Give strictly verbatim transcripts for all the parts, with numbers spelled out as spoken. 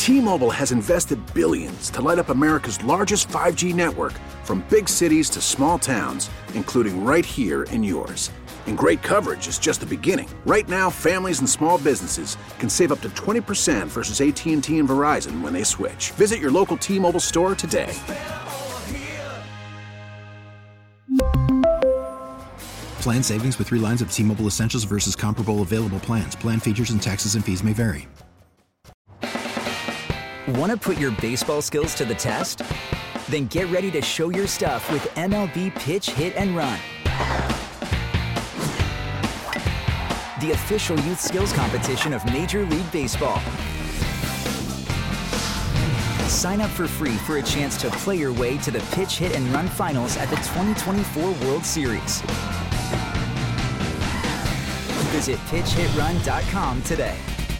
T-Mobile has invested billions to light up America's largest five G network, from big cities to small towns, including right here in yours. And great coverage is just the beginning. Right now, families and small businesses can save up to twenty percent versus A T and T and Verizon when they switch. Visit your local T-Mobile store today. Plan savings with three lines of T-Mobile Essentials versus comparable available plans. Plan features and taxes and fees may vary. Want to put your baseball skills to the test? Then get ready to show your stuff with M L B Pitch, Hit, and Run. The official youth skills competition of Major League Baseball. Sign up for free for a chance to play your way to the Pitch, Hit, and Run finals at the twenty twenty-four World Series. Visit pitch hit run dot com today.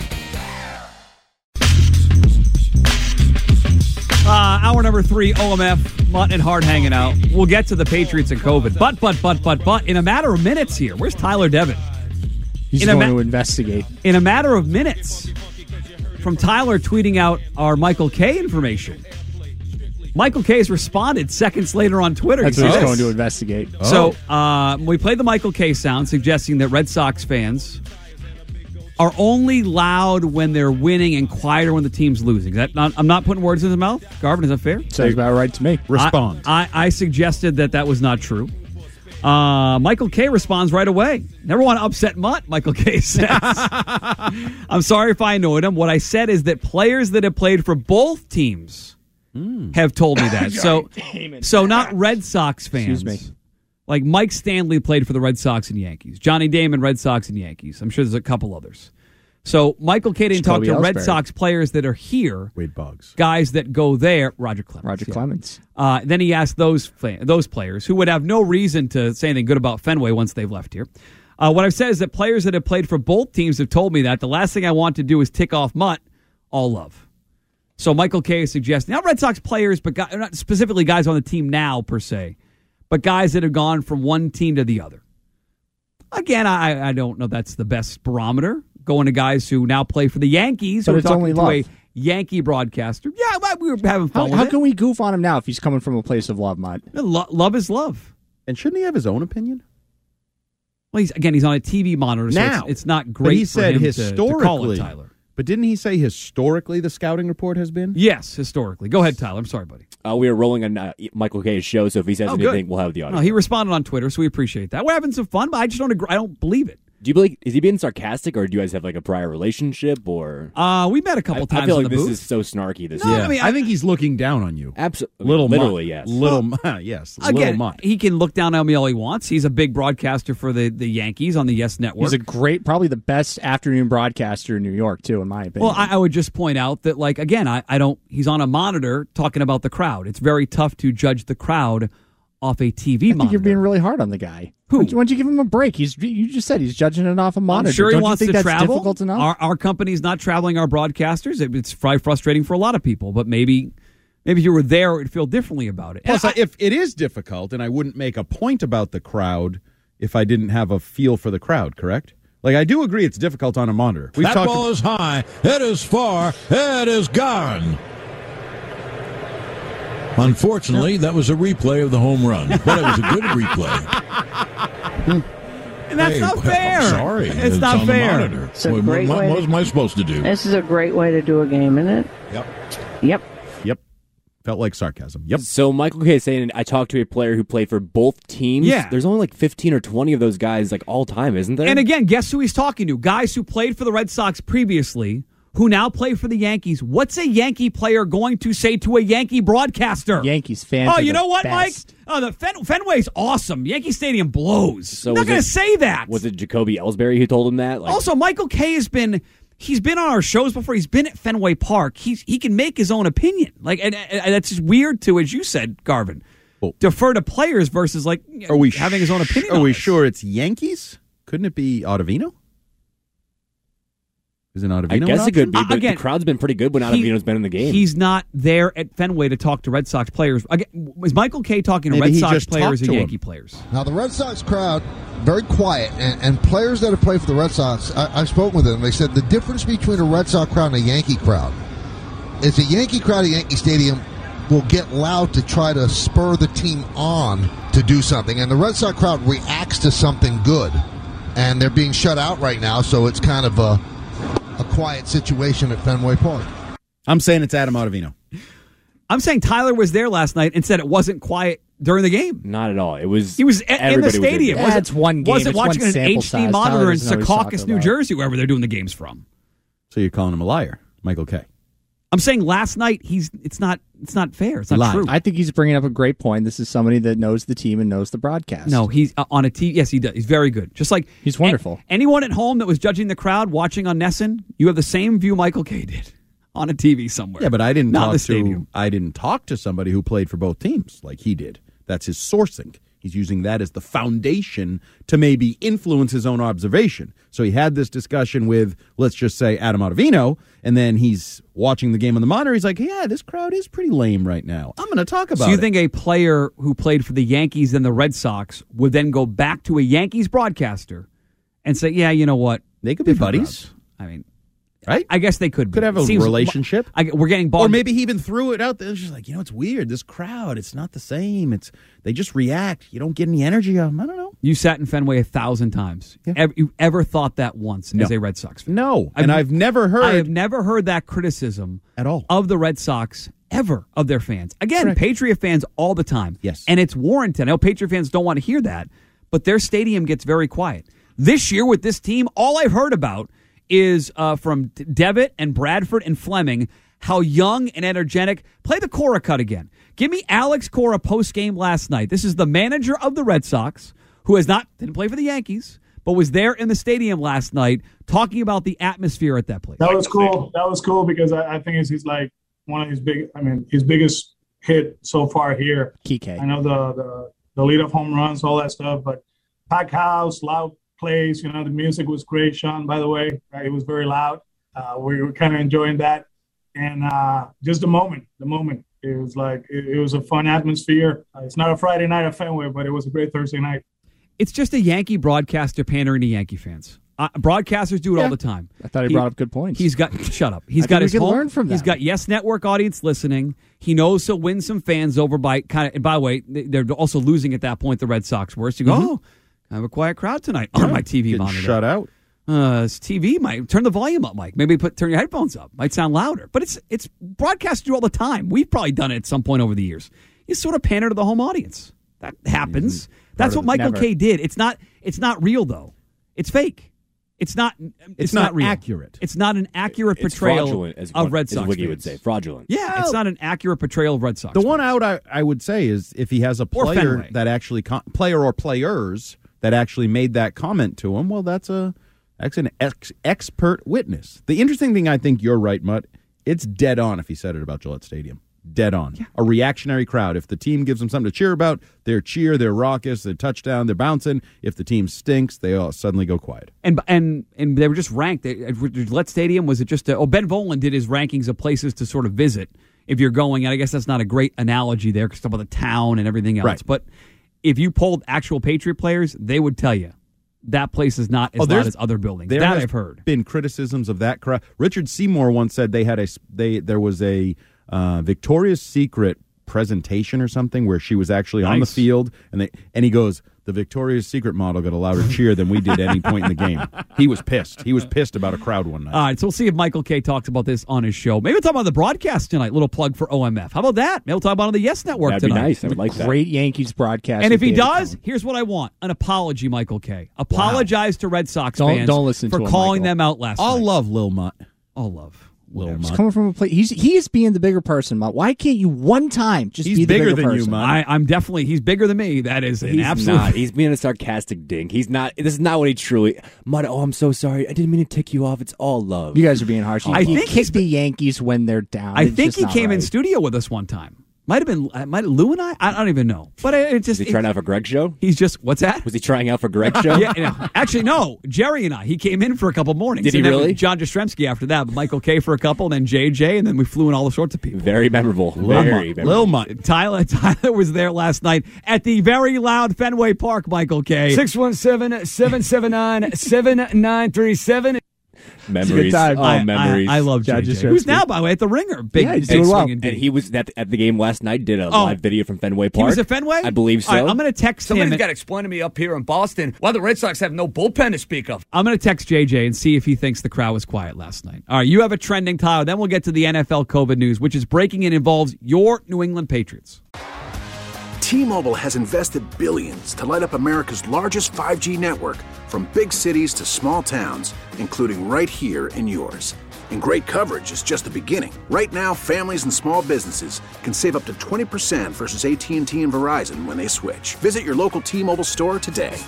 Uh, hour number three, O M F, Mutt and Hart hanging out. We'll get to the Patriots and COVID. But, but, but, but, but, in a matter of minutes here, where's Tyler Devin? He's in going ma- to investigate. In a matter of minutes, from Tyler tweeting out our Michael Kay information. Michael Kay has responded seconds later on Twitter. That's he what he's says, going to investigate. So uh, we played the Michael Kay sound, suggesting that Red Sox fans are only loud when they're winning and quieter when the team's losing. That not, I'm not putting words in his mouth. Garvin, is that fair? Sounds about right to me. Respond. I, I, I suggested that that was not true. Uh, Michael Kay responds right away. Never want to upset Mutt, Michael Kay says. I'm sorry if I annoyed him. What I said is that players that have played for both teams have told me that. So, so not Red Sox fans. Excuse me. Like Mike Stanley played for the Red Sox and Yankees. Johnny Damon, Red Sox and Yankees. I'm sure there's a couple others. So Michael Kay didn't talk to Jacoby Red Ellsbury. Sox players that are here. Wade Boggs. Guys that go there. Roger Clemens. Roger yeah. Clemens. Uh, then he asked those fa- those players who would have no reason to say anything good about Fenway once they've left here. Uh, what I've said is that players that have played for both teams have told me that. The last thing I want to do is tick off Mutt. All love. So Michael Kay is suggesting, not Red Sox players, but guys, not specifically guys on the team now per se, but guys that have gone from one team to the other. Again, I, I don't know that's the best barometer. Going to guys who now play for the Yankees. But who are it's talking only to love. a Yankee broadcaster. Yeah, well, we were having fun How, with how it. can we goof on him now if he's coming from a place of love, Mutt? Lo- love is love. And shouldn't he have his own opinion? Well, he's, again, he's on a T V monitor, so Now. it's, it's not But great he for said him to, historically, to call it, Tyler. But didn't he say historically the scouting report has been? Yes, historically. Go ahead, Tyler. I'm sorry, buddy. Uh, we are rolling on uh, Michael Kay's show, so if he says Oh, anything, good. we'll have the audio. No, he responded on Twitter, so we appreciate that. We're having some fun, but I just don't agree. I don't believe it. Do you believe, is he being sarcastic, or do you guys have like a prior relationship, or? Uh, we met a couple I, times I feel in like the this booth. is so snarky. This No, is. I mean, I think he's looking down on you. Absolutely, Little literally, mutt. yes. Little mutt, yes. Again, little mutt. he can look down on me all he wants. He's a big broadcaster for the, the Yankees on the Yes Network. He's a great, probably the best afternoon broadcaster in New York, too, in my opinion. Well, I, I would just point out that, like, again, I, I don't. He's on a monitor talking about the crowd. It's very tough to judge the crowd off a T V I monitor. think you're being really hard on the guy. Who? Why don't you- why don't you give him a break? He's you just said he's judging it off a monitor. I'm sure he Don't wants you think to that's travel. difficult enough? Our, our company's not traveling our broadcasters. It, it's probably frustrating for a lot of people, but maybe maybe if you were there, it would feel differently about it. Plus, And I- if it is difficult, and I wouldn't make a point about the crowd if I didn't have a feel for the crowd, correct? Like, I do agree it's difficult on a monitor. We've that talked ball about- is high. It is far. It is gone. Unfortunately, that was a replay of the home run, but it was a good replay. and that's Hey, not well, fair. Sorry, it's, not on fair. The monitor. It's a what, great what, way what to- am I supposed to do? This is a great way to do a game, isn't it? Yep. Yep. Yep. Felt like sarcasm. Yep. So Michael Kay is saying, I talked to a player who played for both teams. Yeah. There's only like fifteen or twenty of those guys like all time, isn't there? And again, guess who he's talking to? Guys who played for the Red Sox previously, who now play for the Yankees. What's a Yankee player going to say to a Yankee broadcaster? Yankees fans. Oh, are you the know what, best. Mike? Oh, the Fen- Fenway's awesome. Yankee Stadium blows. So I'm not was going it- to say that. Was it Jacoby Ellsbury who told him that? Like, Also, Michael Kay has been he's been on our shows before. He's been at Fenway Park. He's he can make his own opinion. Like, and, and that's just weird to, as you said, Garvin, Well- defer to players versus like Are we having his own sh- opinion. Are on we this. sure it's Yankees? Couldn't it be Ottavino? Isn't Ottavino I guess an it could be, Uh, but again, the crowd's been pretty good when He- Ottavino's been in the game. He's not there at Fenway to talk to Red Sox players. Again, was Michael Kay talking to Maybe Red he Sox just players talked or to Yankee him. players? Now, the Red Sox crowd, very quiet, and, and players that have played for the Red Sox, I, I've spoken with them. They said the difference between a Red Sox crowd and a Yankee crowd is a Yankee crowd at Yankee Stadium will get loud to try to spur the team on to do something. And the Red Sox crowd reacts to something good. And they're being shut out right now, so it's kind of a, a quiet situation at Fenway Park. I'm saying it's Adam Ottavino. I'm saying Tyler was there last night and said it wasn't quiet during the game. Not at all. It was. He was a- in the stadium. Yeah, it's one game. Wasn't It's watching one an sample H D size. monitor Tyler in doesn't know what he's Secaucus, talking New about. Jersey, wherever they're doing the games from. So you're calling him a liar, Michael Kay. I'm saying last night he's. It's not. It's not fair. It's not Lied. true. I think he's bringing up a great point. This is somebody that knows the team and knows the broadcast. No, he's uh, on a T V. Yes, he does. He's very good. Just like He's wonderful. a- anyone at home that was judging the crowd watching on Nesson, you have the same view Michael Kay did on a T V somewhere. Yeah, but I didn't not talk in the to stadium. I didn't talk to somebody who played for both teams like he did. That's his sourcing. He's using that as the foundation to maybe influence his own observation. So he had this discussion with, let's just say, Adam Ottavino, and then he's watching the game on the monitor. He's like, yeah, this crowd is pretty lame right now. I'm going to talk about it. So you think a player who played for the Yankees and the Red Sox would then go back to a Yankees broadcaster and say, yeah, you know what? They could be Different buddies. crowds. I mean, right? I guess they could be. Could have a It seems- relationship. I, we're getting Or bogged. maybe he even threw it out there. It's just like, you know, it's weird. This crowd, it's not the same. It's They just react. You don't get any energy out of them. I don't know. You sat in Fenway a thousand times. Yeah. Ever, you ever thought that once No. as a Red Sox fan? No. And I've never heard I have never heard that criticism at all of the Red Sox ever, of their fans. Again, Correct. Patriot fans all the time. Yes. And it's warranted. I know Patriot fans don't want to hear that, but their stadium gets very quiet. This year with this team, all I've heard about is uh, from Devitt and Bradford and Fleming, how young and energetic. Play the Cora cut again. Give me Alex Cora post-game last night. This is the manager of the Red Sox, who has not didn't play for the Yankees, but was there in the stadium last night talking about the atmosphere at that place. That was cool. That was cool because I, I think it's he's like one of his big. I mean, his biggest hit so far here. Kike. I know the the the lead of home runs, all that stuff, but packed house, loud plays. You know, the music was great. Sean, by the way, uh, it was very loud. Uh, we were kind of enjoying that, and uh, just the moment, the moment. It was like it, it was a fun atmosphere. Uh, it's not a Friday night at Fenway, but it was a great Thursday night. It's just a Yankee broadcaster pandering to Yankee fans. Uh, broadcasters do it Yeah. all the time. I thought he, brought up good points. He's got shut up. He's I got think his we can home. learn from He's them. got Yes Network audience listening. He knows he'll win some fans over by kind of. And by the way, they- they're also losing at that point. The Red Sox were. So you go, Mm-hmm. oh, I have a quiet crowd tonight on my T V Getting monitor. shut out. Uh, it's T V, Mike. Turn the volume up, Mike. Maybe put turn your headphones up. Might sound louder, but it's it's broadcast do all the time. We've probably done it at some point over the years. You sort of pander to the home audience. That happens. That's what Michael Never. Kay did. It's not. It's not real though. It's fake. It's not. It's, It's not, not real. accurate. It's not an accurate It's portrayal fraudulent, as of one- Red as Sox. Wiggy fans. would say. Fraudulent. Yeah, it's not an accurate portrayal of Red Sox. The one fans. out I, I would say is if he has a Or player Fenway. that actually com- player or players that actually made that comment to him. Well, that's a that's an ex- expert witness. The interesting thing, I think you're right, Mutt. It's dead on if he said it about Gillette Stadium. Dead on. Yeah. A reactionary crowd. If the team gives them something to cheer about, they're cheer, they're raucous, they're touchdown, they're bouncing. If the team stinks, they all suddenly go quiet. And and and they were just ranked. They- At Gillette Stadium, was it just a, oh, Ben Volen did his rankings of places to sort of visit if you're going, and I guess that's not a great analogy there because about the town and everything else. Right. But if you polled actual Patriot players, they would tell you that place is not as Oh, loud there's- as other buildings. There That has I've heard. been criticisms of that crowd. Richard Seymour once said they had a s- they there was a uh, Victoria's Secret presentation or something where she was actually on the Nice. field, and they and he goes, the Victoria's Secret model got a louder cheer than we did at any point in the game. He was pissed. He was pissed about a crowd one night. All right, so we'll see if Michael Kay talks about this on his show. Maybe we'll talk about the broadcast tonight. Little plug for O M F. How about that? Maybe we'll talk about it on the Yes Network That'd be tonight. nice. I would like that. Great Yankees broadcast. And if he with David does, Cohn. here's what I want: an apology, Michael Kay. Apologize to Red Sox Don't- fans don't listen for to him, calling Michael. them out last All night. love Lil Mutt. All love. Lil He's Mutt. coming from a place. He's he is being the bigger person. Mutt. Why can't you one time just He's be the bigger bigger than you, person? Mutt. I, I'm definitely, he's bigger than me. That is an He's absolute. not. He's being a sarcastic dink. He's not. This is not what he truly. Mud. Oh, I'm so sorry. I didn't mean to tick you off. It's all love. You guys are being harsh. You, I you think he's kick the Yankees when they're down. I It's think just he not came in right. studio with us one time. Might have been, uh, might Lou and I. I don't even know. But it, it just. Was he trying it- out for Greg's show? He's just. What's that? Was he trying out for Greg's show? Yeah, no. Actually, no. Jerry and I. He came in for a couple mornings. Did he And then really? John Jastrzemski after that. But Michael Kay for a couple, and then J J, and then we flew in all sorts of people. Very memorable. Lil Very Mutt. memorable. Lil Mutt. Tyler Tyler was there last night at the very loud Fenway Park, Michael Kay. six one seven, seven seven nine, seven nine three seven. Memories. time. Oh, I, memories. I, I love Yeah, J J. just Who's Gretzky. now, by the way, at the Ringer. Big, Yeah, he's big doing well. swinging And dude. he was at, at the game last night, did a Oh. live video from Fenway He Park. was at Fenway? I believe so. All right, I'm going to text Somebody's him. got to explain to me up here in Boston why the Red Sox have no bullpen to speak of. I'm going to text J J and see if he thinks the crowd was quiet last night. All right, you have a trending, Tyler. Then we'll get to the N F L COVID news, which is breaking and involves your New England Patriots. T-Mobile has invested billions to light up America's largest five G network, from big cities to small towns, including right here in yours. And great coverage is just the beginning. Right now, families and small businesses can save up to twenty percent versus A T and T and Verizon when they switch. Visit your local T-Mobile store today.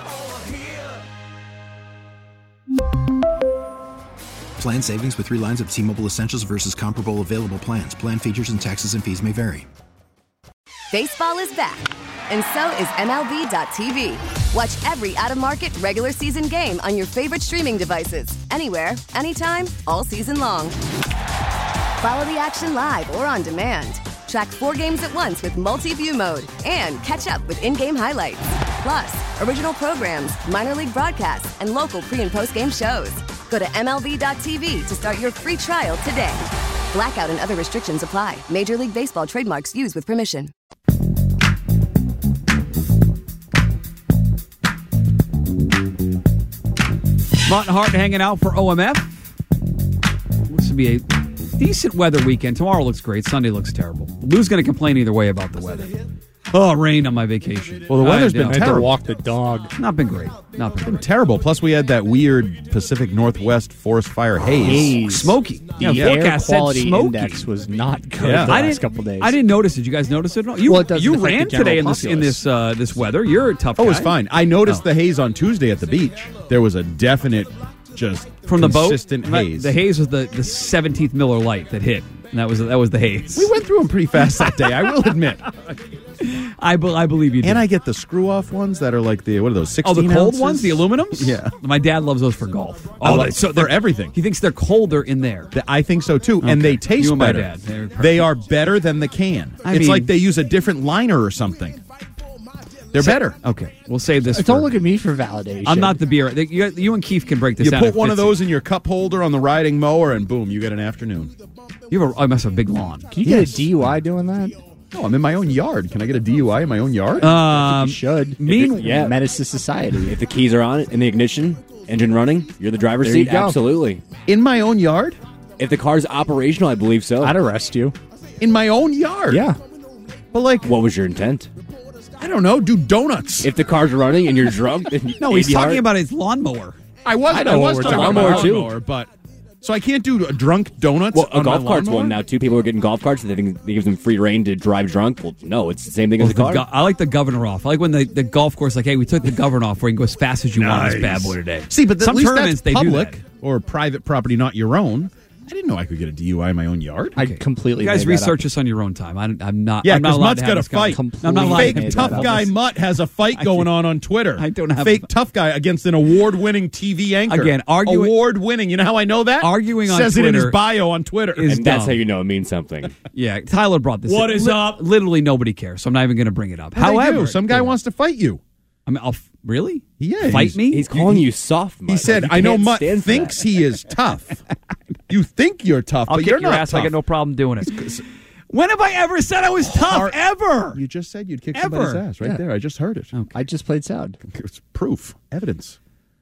Plan savings with three lines of T-Mobile Essentials versus comparable available plans. Plan features and taxes and fees may vary. Baseball is back, and so is M L B dot T V. Watch every out-of-market regular season game on your favorite streaming devices, anywhere, anytime, all season long. Follow the action live or on demand. Track four games at once with multi-view mode and catch up with in-game highlights. Plus, original programs, minor league broadcasts, and local pre- and post-game shows. Go to M L B dot T V to start your free trial today. Blackout and other restrictions apply. Major League Baseball trademarks used with permission. Mott and Hart hanging out for O M F. This would be a decent weather weekend. Tomorrow looks great. Sunday looks terrible. Lou's going to complain either way about the weather. Oh, rain on my vacation. Well, the weather's I, been yeah. I had to terrible. walk the dog. Not been great. Not been Been great. terrible. Plus, we had that weird Pacific Northwest forest fire haze. Haze. Smoky. The Yeah, air forecast said quality smoky. index was not good Yeah. the I last didn't, couple days. I didn't notice it. You guys notice it? You, Well, it doesn't you affect ran the general today in this in populace. this uh, this weather. You're a tough guy. Oh, it was fine. I noticed Oh. the haze on Tuesday at the beach. There was a definite, just From the boat. consistent haze. The haze was the, the seventeenth Miller Lite that hit. And that was that was the haze. We went through them pretty fast that day. I will admit. I, be, I believe you did. And I get the screw off ones that are like the what are those? Oh, sixteen the cold ounces? ones, the aluminums. Yeah. My dad loves those for golf. I Oh, love- they- so for they're- everything. He thinks they're colder in there. Th- I think so too, and Okay. they taste You and my better. dad. They're perfect. They are better than the can. I it's mean- like they use a different liner or something. They're better. Okay, we'll save this. Don't for- look at me for validation. I'm not the beer. You, you and Keith can break this You down. put if one of it's- those in your cup holder on the riding mower, and boom, you get an afternoon. You have a, I must have a big lawn. Can you get a D U I doing that? No, I'm in my own yard. Can I get a D U I in my own yard? Um, You should. mean- If it- Yeah. Menace to society. If the keys are on it in the ignition, engine running, you're the driver's There you seat. go. Absolutely. in my own yard? If the car's operational, I believe so. I'd arrest you. In my own yard? Yeah. But like, What was your intent? I don't know. Do donuts. If the car's running and you're drunk, then No, he's maybe talking hard. about his lawnmower. I was. I I, know what was we're talking talking about about. a lawnmower, but so I can't do drunk donuts. Well, a on my golf cart's lawnmower? one now too. People are getting golf carts. They think it gives them free reign to drive drunk. Well, no, it's the same thing Well, as a the car. go- I like the governor off. I like when the, the golf course, like, hey, we took the governor off where you can go as fast as you want on this bad boy today. See, but some at least tournaments that's they public do that. or private property, not your own. I didn't know I could get a D U I in my own yard. I completely You guys made that research up. this on your own time. I, I'm not. Yeah, I'm not because allowed Mutt's to got have a this fight. conversation. I'm not allowed to Fake have tough that. guy Mutt has a fight going on on Twitter. I don't have fake a- tough guy against an award-winning T V anchor. Again, arguing- award-winning. You know how I know that? Arguing on says it in his Twitter bio on Twitter. is and that's dumb. how you know it means something. Yeah, Tyler brought this. What in. is up? Literally nobody cares, so I'm not even going to bring it up. Well, they However, do. some guy wants to fight you. I mean, I'll, f- really? Yeah, Fight he's- me? He's calling you soft. Mutt. He said, Like, you "I know can't Mutt stand for thinks that." he is tough. You think you're tough, I'll but kick you're your not ass. tough. I got no problem doing it. When have I ever said I was tough? Hard- Ever? You just said you'd kick Ever. somebody's ass right Yeah. there. I just heard it. I just played sound. It's proof, evidence.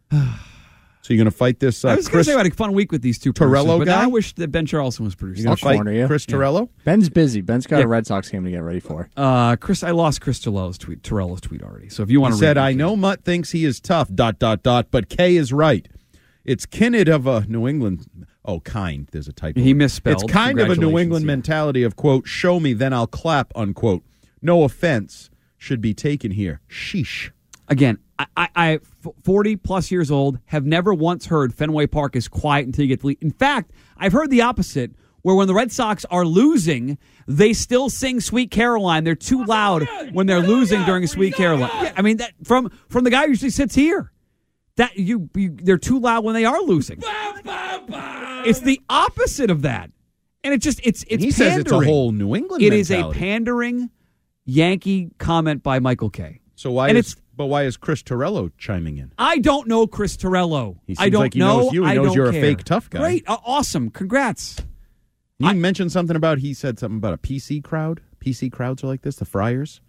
So you're going to fight this uh, I was going to Chris say I had a fun week with these two Torello producers, but guy? now I wish that Ben Charlson was producing. You're going to I'll fight corner you. Chris Yeah. Torello? Ben's busy. Ben's got Yeah. a Red Sox game to get ready for. Uh, Chris, I lost Chris Torello's tweet. Torello's tweet already. So if you want He to, said, "I know Mutt thinks he is tough." Dot dot dot. But Kay is right. It's kind of a New England. Oh, kind. There's a typo. He misspelled. It's kind of a New Congratulations, England yeah. mentality of quote, "Show me, then I'll clap." Unquote. No offense should be taken here. Sheesh. Again, I, I, I, f- forty plus years old, have never once heard Fenway Park is quiet until you get the lead. In fact, I've heard the opposite, where when the Red Sox are losing, they still sing Sweet Caroline. They're too loud when they're losing during Sweet Caroline. Yeah, I mean, that from from the guy who usually sits here. That you, you they're too loud when they are losing. It's the opposite of that. And it just it's it's he pandering. says it's a whole New England It is a mentality. pandering Yankee comment by Michael Kay. So why and is it's But why is Chris Torello chiming in? I don't know Chris Torello. He seems I don't like he know. knows you. He I knows don't you're care. a fake tough guy. Great. Uh, awesome. Congrats. You mentioned something about, he said something about a P C crowd. P C crowds are like this, the Friars.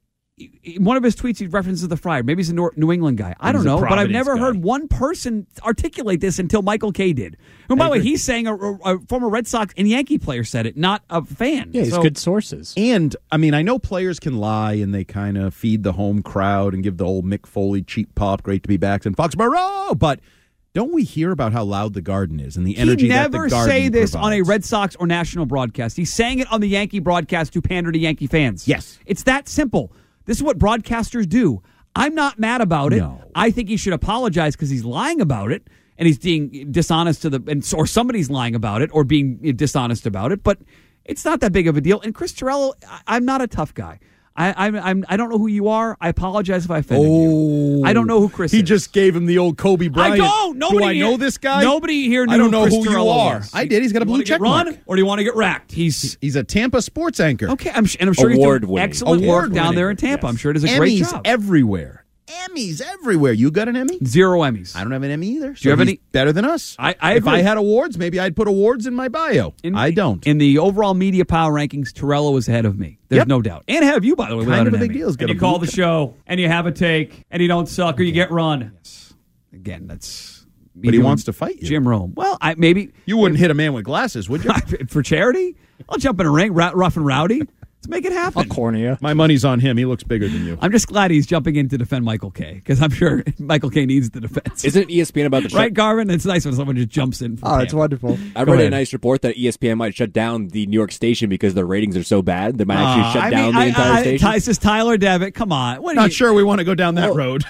One of his tweets, he references the Friar. Maybe he's a New England guy. I don't He's a know, but I've Providence never guy. heard one person articulate this until Michael Kay did. And by the way, he's saying a, a, a former Red Sox and Yankee player said it, not a fan. Yeah, he's So- good sources. And, I mean, I know players can lie and they kind of feed the home crowd and give the old Mick Foley cheap pop, great to be back in Foxborough, but don't we hear about how loud the Garden is and the energy he that never the Garden say this provides? on a Red Sox or national broadcast. He's saying it on the Yankee broadcast to pander to Yankee fans. Yes. It's that simple. This is what broadcasters do. I'm not mad about it. No. I think he should apologize because he's lying about it and he's being dishonest to the and or somebody's lying about it or being dishonest about it. But it's not that big of a deal. And Chris Torello, I, I'm not a tough guy. I I'm, I'm I don't know who you are. I apologize if I offended you. I don't know who Chris He is. just gave him the old Kobe Bryant. I don't. Nobody Do I here, know this guy? Nobody here knew I don't know Chris who you Torello are. was. I did. He's got a You blue wanna get check run, mark. or do you want to get racked? He's He's a Tampa sports anchor. okay. I'm and I'm sure he's Award doing winning. excellent work Award down winning. there in Tampa. Yes. I'm sure it is a great Emmys job. everywhere. Emmys everywhere. You got an Emmy? Zero Emmys. I don't have an Emmy either. So you have he's any- better than us? I- I if agree. I had awards, maybe I'd put awards in my bio. In- I don't. In the overall media power rankings, Torello is ahead of me. There's Yep. no doubt. And ahead of you, by the way. Kind without of a an big Emmy. deal. He's got And a you call blue the show, and you have a take, and you don't suck, or you get run. Yes. Again, that's. me But he doing wants to fight you. Jim Rome. Well, I maybe You wouldn't hit a man with glasses, would you? for charity. I'll jump in a ring, ra- rough and rowdy. Let's make it happen. I'll cornea. My money's on him. He looks bigger than you. I'm just glad he's jumping in to defend Michael Kay because I'm sure Michael Kay needs the defense. Isn't E S P N about to right, shut? Garvin? It's nice when someone just jumps in. For Oh, it's Pam. wonderful. I Go read a ahead. nice report that E S P N might shut down the New York station because the ratings are so bad. They might actually Uh, shut I down mean, the I- entire I, station. Ty, this is Tyler Devitt. Come on, what are Not you, sure we want to go down that Oh. road.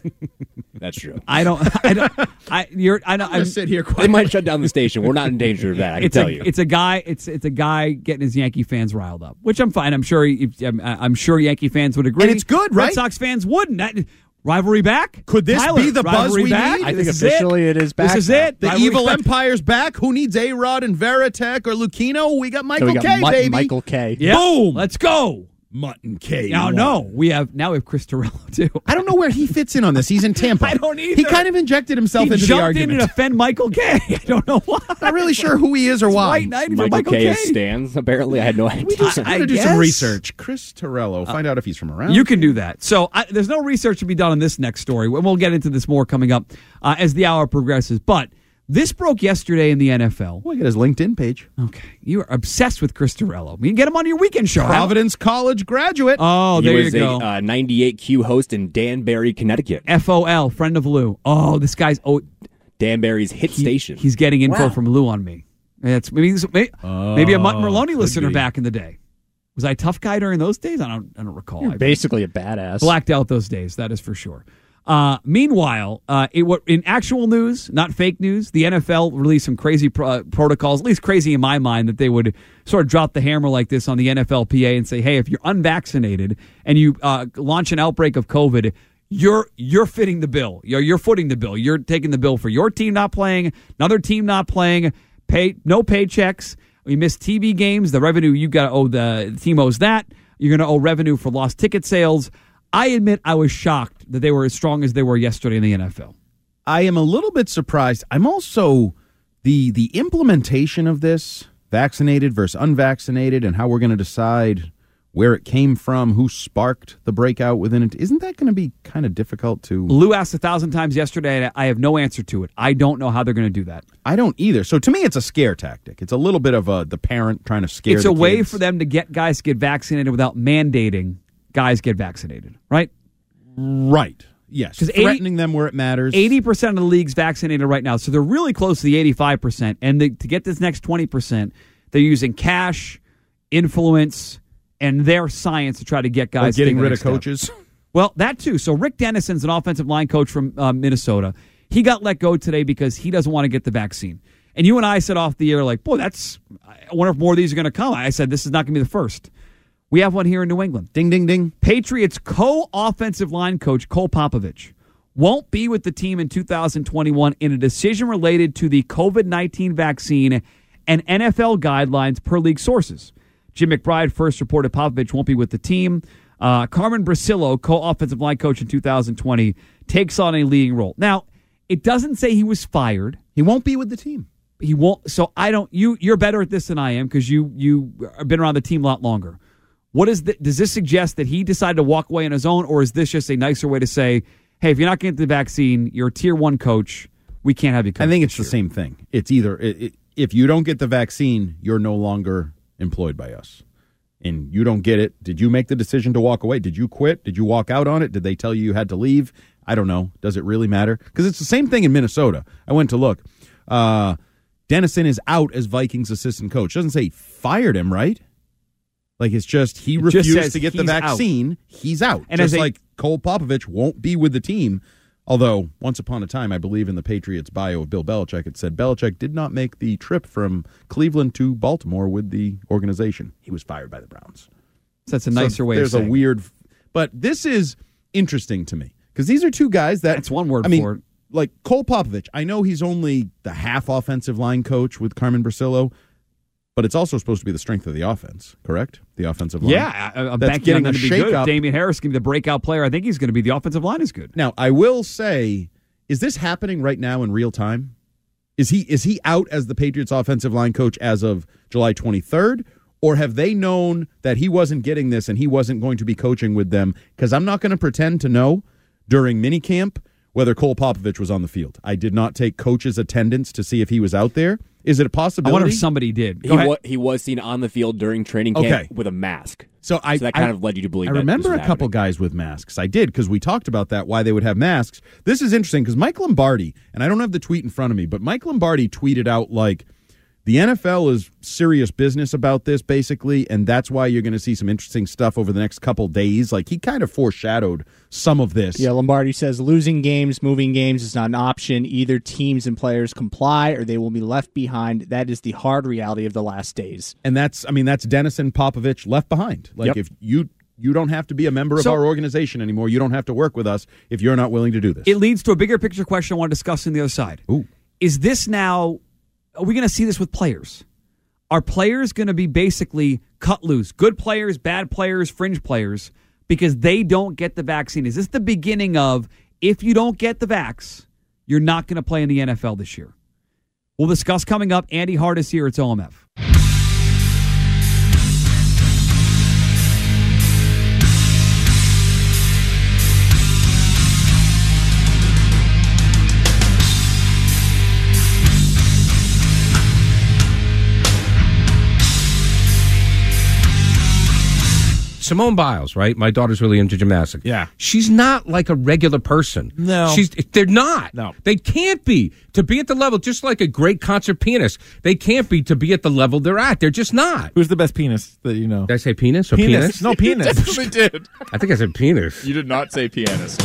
That's true. I don't. I don't. I you're. I don't. I'm going to sit here They quietly. might shut down the station. We're not in danger of that. I can It's tell a, you. it's a guy. It's it's a guy getting his Yankee fans riled up, which I'm fine. I'm sure. He, I'm, I'm sure Yankee fans would agree, And it's good, Red right? Sox fans wouldn't. That, rivalry back? Could this Tyler, be the buzz rivalry we back? need? I think This is officially it. it is back This is now. it. The Rivalry evil back. empire's back. Who needs A-Rod and Veritek or Lucchino? We got So Michael we got K, Mi- baby. Michael K. Yep. Boom. Let's go. Mutton K. Now, one. no, we have now we have Chris Torello too. I don't know where he fits in on this. He's in Tampa. I don't either. He kind of injected himself He into the jumped in argument. to defend Michael Kay. I don't know why. Not really sure who he is or why. White knight for Michael, Michael K Kay. is stands. Apparently, I had no idea. We do some, I- I'm gonna do I some guess. research. Chris Torello. Find out if he's from around. You can do that. So I, there's no research to be done on this next story. And we'll get into this more coming up uh, as the hour progresses. But this broke yesterday in the N F L. Look at his LinkedIn page. Okay. You are obsessed with Chris Torello. You can get him on your weekend show. Providence College graduate. Oh, he there was you go. a uh, ninety-eight Q host in Danbury, Connecticut. F O L, friend of Lou. Oh, this guy's oh Danbury's hit he- station. He's getting info Wow. from Lou on me. That's maybe maybe, maybe a Mutt Merlone could listener be. back in the day. Was I a tough guy during those days? I don't I don't recall. You're I basically a badass. blacked out those days. That is for sure. Uh, meanwhile, uh, it, what, in actual news, not fake news, the N F L released some crazy pro- uh, protocols, at least crazy in my mind, that they would sort of drop the hammer like this on the N F L P A and say, hey, if you're unvaccinated and you uh, launch an outbreak of COVID, you're you're fitting the bill. You're, you're footing the bill. You're taking the bill for your team not playing, another team not playing, pay no paychecks. We miss T V games. The revenue you got to owe the, the team owes that. You're going to owe revenue for lost ticket sales. I admit I was shocked that they were as strong as they were yesterday in the N F L. I am a little bit surprised. I'm also the the implementation of this, vaccinated versus unvaccinated, and how we're going to decide where it came from, who sparked the breakout within it. Isn't that going to be kind of difficult to... Lou asked a thousand times yesterday, and I have no answer to it. I don't know how they're going to do that. I don't either. So to me, it's a scare tactic. It's a little bit of a the parent trying to scare It's the a way kids. for them to get guys to get vaccinated without mandating guys get vaccinated, right? Right. Yes. 'Cause eighty Threatening them where it matters. eighty percent of the league's vaccinated right now, so they're really close to the eighty-five percent. And they, to get this next twenty percent, they're using cash, influence, and their science to try to get Or guys to getting take the rid of next step. coaches. Well, that too. So Rick Dennison's an offensive line coach from uh, Minnesota. He got let go today because he doesn't want to get the vaccine. And you and I said off the air, like, boy, that's, I wonder if more of these are going to come. I said, this is not going to be the first. We have one here in New England. Ding, ding, ding. Patriots co-offensive line coach Cole Popovich won't be with the team in two thousand twenty-one in a decision related to the COVID nineteen vaccine and N F L guidelines per league sources. Jim McBride first reported Popovich won't be with the team Uh, Carmen Brasillo, co-offensive line coach in two thousand twenty, takes on a leading role. Now, it doesn't say he was fired. He won't be with the team. He won't. So I don't. You you're better at this than I am because you you have been around the team a lot longer. What is the, does this suggest that he decided to walk away on his own, or is this just a nicer way to say, hey, if you're not getting the vaccine, you're a tier one coach. We can't have you coach. I think it's year. the same thing. It's either it, it, if you don't get the vaccine, you're no longer employed by us, and you don't get it. Did you make the decision to walk away? Did you quit? Did you walk out on it? Did they tell you you had to leave? I don't know. Does it really matter? Because it's the same thing in Minnesota. I went to look. Uh, Dennison is out as Vikings assistant coach. It doesn't say he fired him, right? Like, it's just he it refused just to get the vaccine. Out. He's out. And just as a, like Cole Popovich won't be with the team. Although, once upon a time, I believe in the Patriots bio of Bill Belichick, it said Belichick did not make the trip from Cleveland to Baltimore with the organization. He was fired by the Browns. So that's a nicer so way there's of saying a weird... But this is interesting to me. Because these are two guys that... That's one word I mean, for it. Like Cole Popovich, I know he's only the half offensive line coach with Carmen Brasillo, but it's also supposed to be the strength of the offense, correct? The offensive line. Yeah, I, I'm That's banking getting on a them to be good. shake-up. If Damian Harris can be the breakout player, I think he's going to be. The offensive line is good. Now, I will say, is this happening right now in real time? Is he is he out as the Patriots offensive line coach as of July twenty-third? Or have they known that he wasn't getting this and he wasn't going to be coaching with them? Because I'm not going to pretend to know during minicamp whether Cole Popovich was on the field. I did not take coach's attendance to see if he was out there. Is it a possibility? I wonder if somebody did. He, wa- he was seen on the field during training camp Okay. with a mask. So, I, so that kind I, of led you to believe I that remember this a was couple happening. guys with masks. I did, because we talked about that, why they would have masks. This is interesting, because Mike Lombardi, and I don't have the tweet in front of me, but Mike Lombardi tweeted out, like, the N F L is serious business about this, basically, and that's why you're going to see some interesting stuff over the next couple days. Like, he kind of foreshadowed some of this. Yeah, Lombardi says losing games, moving games is not an option. Either teams and players comply or they will be left behind. That is the hard reality of the last days. And that's, I mean, that's Dennison Popovich left behind. Like, Yep. if you you don't have to be a member of So- our organization anymore, you don't have to work with us if you're not willing to do this. It leads to a bigger picture question I want to discuss on the other side. Ooh. Is this now, are we going to see this with players? Are players going to be basically cut loose? Good players, bad players, fringe players, because they don't get the vaccine? Is this the beginning of, if you don't get the vax, you're not going to play in the N F L this year? We'll discuss coming up. Andy Hart is here. It's O M F. Simone Biles, right? My daughter's really into gymnastics. Yeah. She's not like a regular person. No. She's they're not. No. They can't be. To be at the level, just like a great concert pianist, they can't be to be at the level they're at. They're just not. Who's the best pianist that you know? Did I say penis or Penis. penis? No, penis. Definitely did. I think I said penis. You did not say pianist.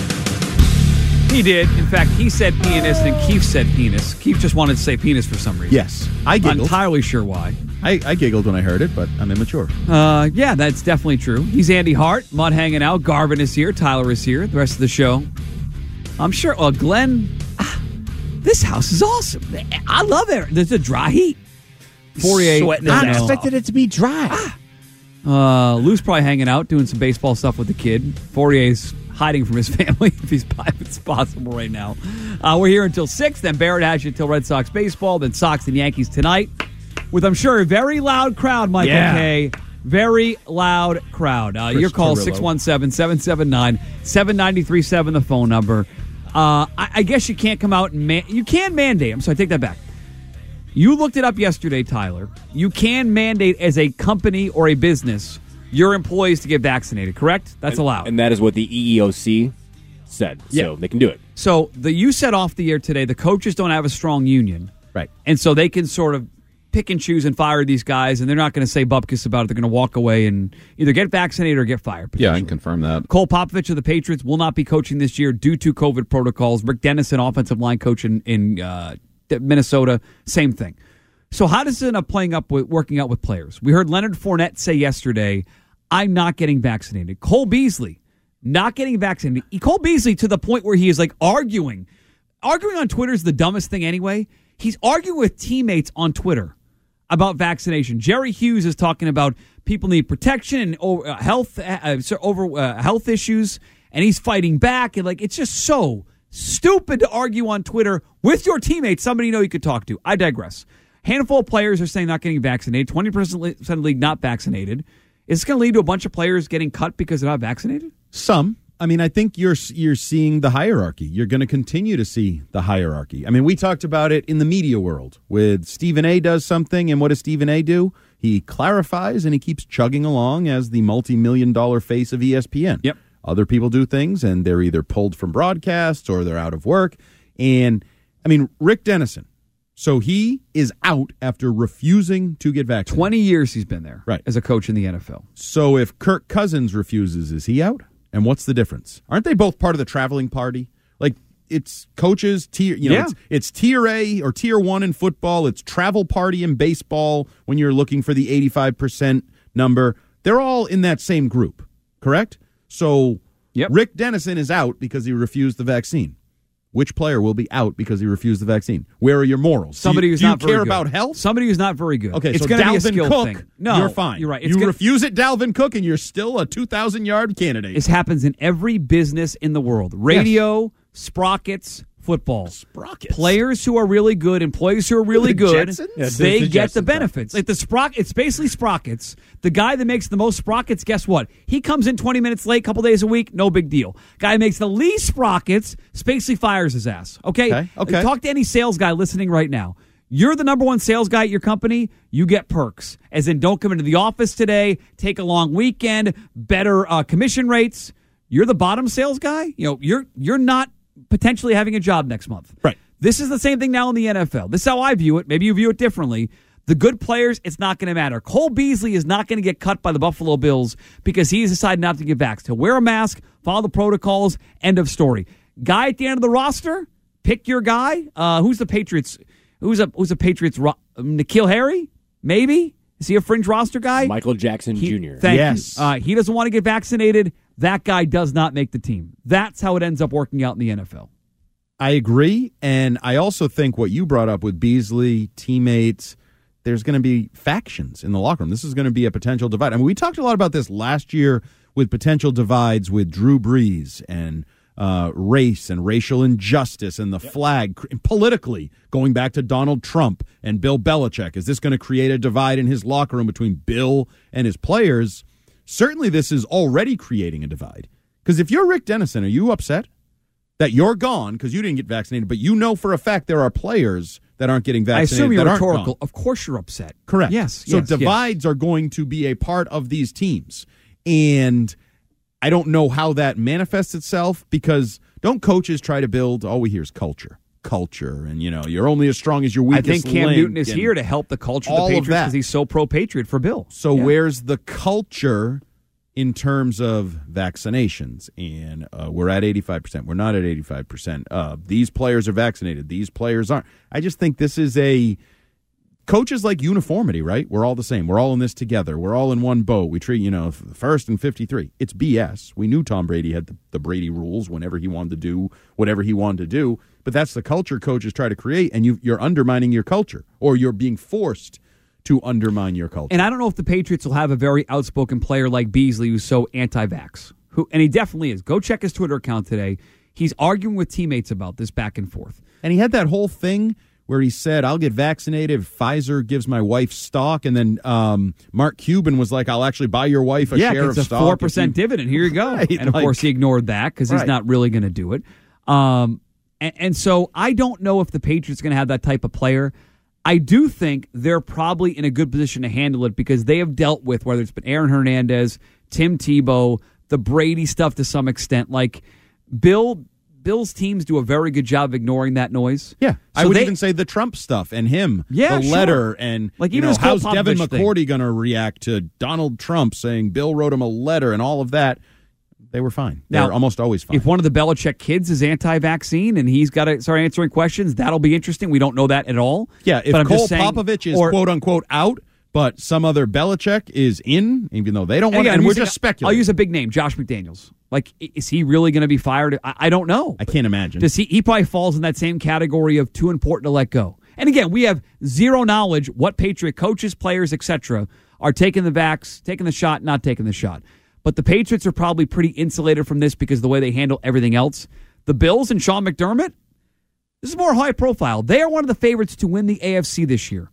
He did. In fact, he said pianist and Keith said penis. Keith just wanted to say penis for some reason. Yes. I I'm not giggled. entirely sure why. I, I giggled when I heard it, but I'm immature. Uh, yeah, that's definitely true. He's Andy Hart. Mud hanging out. Garvin is here. Tyler is here. The rest of the show. I'm sure. Well, Glenn, ah, this house is awesome. I love it. There's a dry heat. forty-eight. Sweating his I expected it to be dry. Uh, Lou's probably hanging out, doing some baseball stuff with the kid. Fourier's hiding from his family if he's if it's possible right now. Uh, we're here until six. Then Barrett has you until Red Sox baseball. Then Sox and Yankees tonight. With, I'm sure, a very loud crowd, Michael Yeah. K. Very loud crowd. Uh, your call, Carrillo. six one seven, seven seven nine, seven nine three seven, the phone number. Uh, I, I guess you can't come out and man- you can mandate them, so I take that back. You looked it up yesterday, Tyler. You can mandate as a company or a business your employees to get vaccinated, correct? That's And- allowed. And that is what the E E O C said. Yeah. So they can do it. So the you said off the air today, the coaches don't have a strong union. Right. And so they can sort of pick and choose and fire these guys, and they're not going to say bupkis about it. They're going to walk away and either get vaccinated or get fired. Yeah, I can confirm that. Cole Popovich of the Patriots will not be coaching this year due to COVID protocols. Rick Dennison, offensive line coach in, in uh, Minnesota, same thing. So how does it end up playing up with working out with players? We heard Leonard Fournette say yesterday, I'm not getting vaccinated. Cole Beasley, not getting vaccinated. Cole Beasley to the point where he is like arguing. Arguing on Twitter is the dumbest thing anyway. He's arguing with teammates on Twitter. about vaccination. Jerry Hughes is talking about people need protection and uh, health uh, so over uh, health issues, and he's fighting back. And like, it's just so stupid to argue on Twitter with your teammates, somebody you know you could talk to. I digress. Handful of players are saying not getting vaccinated. twenty percent of the league not vaccinated. Is this going to lead to a bunch of players getting cut because they're not vaccinated? Some. I mean, I think you're you're seeing the hierarchy. You're going to continue to see the hierarchy. I mean, we talked about it in the media world with Stephen A. does something, and what does Stephen A. do? He clarifies, and he keeps chugging along as the multi-million dollar face of E S P N. Yep. Other people do things, and they're either pulled from broadcasts or they're out of work. And, I mean, Rick Dennison. So he is out after refusing to get vaccinated. twenty years he's been there right. as a coach in the N F L. So if Kirk Cousins refuses, is he out? And what's the difference? Aren't they both part of the traveling party? Like, it's coaches, tier, you know, Yeah. it's, it's tier A or tier one in football. It's travel party in baseball when you're looking for the eighty-five percent number. They're all in that same group, correct? So yep. Rick Dennison is out because he refused the vaccine. Which player will be out because he refused the vaccine? Where are your morals? Somebody do you, who's do you not very care good. about health? Somebody who's not very good. Okay, it's so going to be a Dalvin skill Cook, thing. No, you're fine. You're right. It's you gonna, refuse it, Dalvin Cook, and you're still a two thousand yard candidate. This happens in every business in the world. Radio, yes. Sprockets, football. Sprockets. Players who are really good, employees who are really The good, Jetsons? yeah, the they get Jetsons the benefits. Like the sprock, it's basically sprockets. The guy that makes the most sprockets, guess what? He comes in twenty minutes late, couple days a week, no big deal. Guy who makes the least sprockets, basically fires his ass. Okay? Okay, okay. Talk to any sales guy listening right now. You're the number one sales guy at your company, you get perks. As in, don't come into the office today, take a long weekend, better uh, commission rates. You're the bottom sales guy? You know, you're you're not potentially having a job next month. Right. This is the same thing now in the N F L. This is how I view it. Maybe you view it differently. The good players, it's not going to matter. Cole Beasley is not going to get cut by the Buffalo Bills because he's decided not to get vaxxed. He'll wear a mask, follow the protocols, end of story. Guy at the end of the roster, pick your guy. Uh, who's the Patriots? Who's a who's a Patriots? Ro- N'Keal Harry? Maybe? Is he a fringe roster guy? Michael Jackson He- Junior Thank Yes. you. Uh, he doesn't want to get vaccinated. That guy does not make the team. That's how it ends up working out in the N F L. I agree, and I also think what you brought up with Beasley, teammates, there's going to be factions in the locker room. This is going to be a potential divide. I mean, we talked a lot about this last year with potential divides with Drew Brees and uh, race and racial injustice and the yep. flag. And politically, going back to Donald Trump and Bill Belichick, is this going to create a divide in his locker room between Bill and his players? Certainly this is already creating a divide. Because if you're Rick Dennison, are you upset that you're gone because you didn't get vaccinated, but you know for a fact there are players that aren't getting vaccinated? I assume you're that aren't rhetorical. gone. Of course you're upset. Correct. Yes. So yes, divides yes. are going to be a part of these teams. And I don't know how that manifests itself because don't coaches try to build, all we hear is culture. Culture. And, you know, you're only as strong as your I weakest think Cam link Newton is and here to help the culture of all the of Patriots that. because he's so pro-Patriot for Bill. So Yeah. where's the culture in terms of vaccinations? And uh, we're at eighty-five percent. We're not at eighty-five percent. Uh, these players are vaccinated. These players aren't. I just think this is a coaches like uniformity, right? We're all the same. We're all in this together. We're all in one boat. We treat, you know, the first and fifty-three. It's B S. We knew Tom Brady had the, the Brady rules whenever he wanted to do whatever he wanted to do. But that's the culture coaches try to create, and you, you're undermining your culture, or you're being forced to undermine your culture. And I don't know if the Patriots will have a very outspoken player like Beasley who's so anti-vax. Who, and he definitely is. Go check his Twitter account today. He's arguing with teammates about this back and forth. And he had that whole thing where he said, I'll get vaccinated if Pfizer gives my wife stock. And then um, Mark Cuban was like, I'll actually buy your wife a yeah, share of it's a stock. four percent dividend. Here you go. Right, and, of like, course, he ignored that because he's right. not really going to do it. Um, and, and so I don't know if the Patriots are going to have that type of player. I do think they're probably in a good position to handle it because they have dealt with, whether it's been Aaron Hernandez, Tim Tebow, the Brady stuff to some extent. Like, Bill... Bill's teams do a very good job of ignoring that noise. Yeah, so I would they, even say the Trump stuff and him, yeah, the sure. letter, and like you even know, his Cole how's Devin Popovich thing. McCourty going to react to Donald Trump saying Bill wrote him a letter and all of that. They were fine. They're Now, almost always fine. If one of the Belichick kids is anti-vaccine and he's got to start answering questions, that'll be interesting. We don't know that at all. Yeah, if but I'm Cole just saying, Popovich is or, quote unquote out, but some other Belichick is in, even though they don't want again, to, and I'm we're using, just speculating. I'll use a big name, Josh McDaniels. Like, is he really going to be fired? I, I don't know. I can't imagine. Does he? He probably falls in that same category of too important to let go. And again, we have zero knowledge what Patriot coaches, players, et cetera are taking the vax, taking the shot, not taking the shot. But the Patriots are probably pretty insulated from this because of the way they handle everything else. The Bills and Sean McDermott, this is more high profile. They are one of the favorites to win the A F C this year.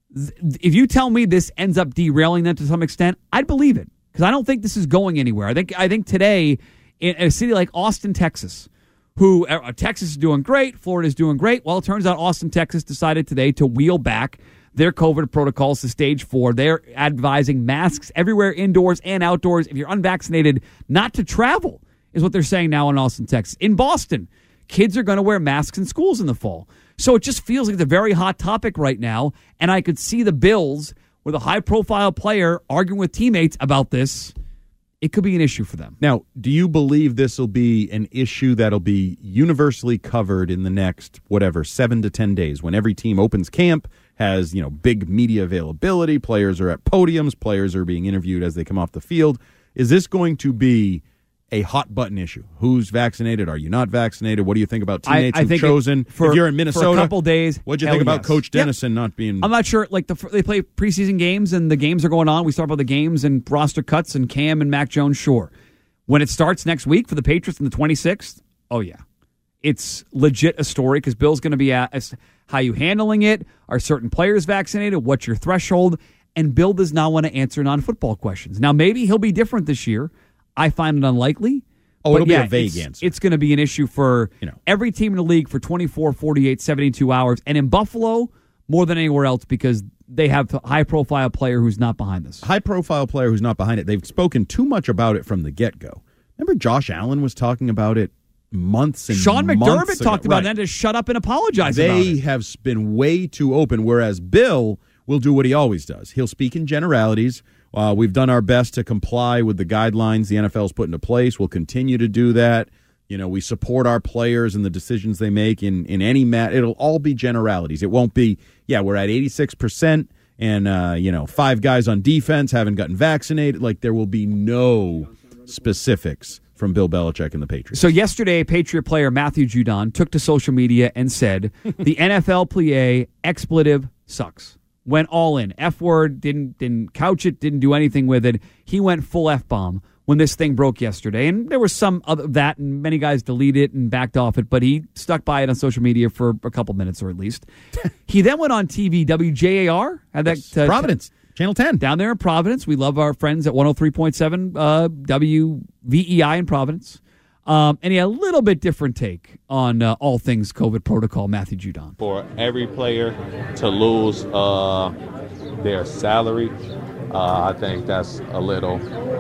If you tell me this ends up derailing them to some extent, I'd believe it because I don't think this is going anywhere. I think I think today in a city like Austin, Texas, who uh, Texas is doing great, Florida is doing great. Well, it turns out Austin, Texas decided today to wheel back their COVID protocols to stage four. They're advising masks everywhere, indoors and outdoors. If you're unvaccinated, not to travel is what they're saying now in Austin, Texas. In Boston, kids are going to wear masks in schools in the fall. So it just feels like it's a very hot topic right now. And I could see the Bills with a high-profile player arguing with teammates about this. It could be an issue for them. Now, do you believe this will be an issue that'll be universally covered in the next, whatever, seven to ten days when every team opens camp, has, you know, big media availability, players are at podiums, players are being interviewed as they come off the field? Is this going to be a hot-button issue? Who's vaccinated? Are you not vaccinated? What do you think about teammates I, I who've think chosen? It, for, if you're in Minnesota, for a couple days, what'd you think about yes. Coach Dennison yep. not being... I'm not sure. Like the, They play preseason games, and the games are going on. We start about the games and roster cuts, and Cam and Mac Jones, sure. When it starts next week for the Patriots on the twenty-sixth, oh, yeah. It's legit a story because Bill's going to be asked how you handling it. Are certain players vaccinated? What's your threshold? And Bill does not want to answer non-football questions. Now, maybe he'll be different this year. I find it unlikely. Oh, but it'll yeah, be a vague it's, answer. It's going to be an issue for you know every team in the league for twenty-four, forty-eight, seventy-two hours. And in Buffalo, more than anywhere else because they have a high-profile player who's not behind this. High-profile player who's not behind it. They've spoken too much about it from the get-go. Remember Josh Allen was talking about it months and Sean months McDermott ago. talked about right. that to shut up and apologize they about it. They have been way too open, whereas Bill will do what he always does. He'll speak in generalities. Uh, we've done our best to comply with the guidelines the N F L's put into place. We'll continue to do that. You know, we support our players and the decisions they make in, in any mat. It'll all be generalities. It won't be, yeah, we're at eighty-six percent and, uh, you know, five guys on defense haven't gotten vaccinated. Like, there will be no specifics from Bill Belichick and the Patriots. So yesterday, Patriot player Matthew Judon took to social media and said, the N F L plie expletive sucks. Went all in. F word, didn't didn't couch it, didn't do anything with it. He went full F-bomb when this thing broke yesterday. And there was some of that, and many guys deleted it and backed off it, but he stuck by it on social media for a couple minutes or at least. He then went on T V, W J A R. Had that, yes, uh, Providence, t- Channel ten. Down there in Providence. We love our friends at one oh three point seven uh, W V E I in Providence. Um, and he had a little bit different take on uh, all things COVID protocol, Matthew Judon. For every player to lose uh, their salary, uh, I think that's a little,